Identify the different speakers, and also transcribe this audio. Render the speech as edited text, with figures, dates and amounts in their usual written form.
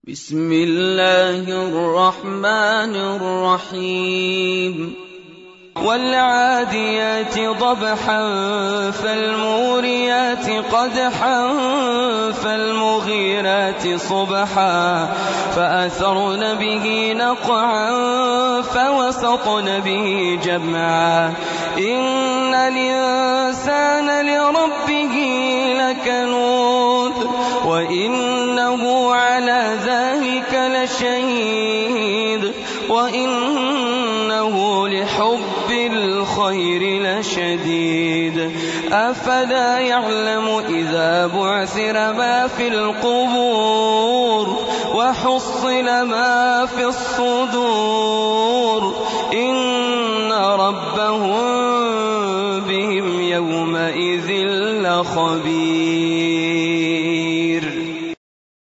Speaker 1: بسم الله الرحمن الرحيم والعاديات ضبحا فالموريات قدحا فالمغيرات صبحا فأثرن به نقعا فوسطن به جمعا إن الإنسان لربه لكنود وإنه على ذلك لشهيد وإنه لحب الخير لشديد أفلا يعلم إذا بعثر ما في القبور وحصل ما في الصدور إن ربهم بهم يومئذ لخبير.